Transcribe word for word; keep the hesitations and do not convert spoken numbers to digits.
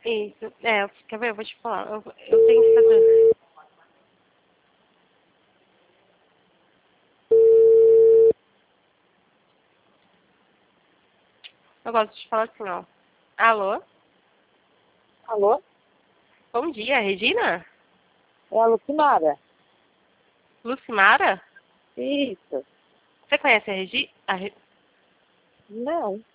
Isso. É, quer ver? Eu vou te falar. Eu, eu tenho que fazer. Eu gosto de falar assim, ó. Alô? Alô? Bom dia, Regina? É a Lucimara? Lucimara? Isso. Você conhece a Regi? A Re... Não.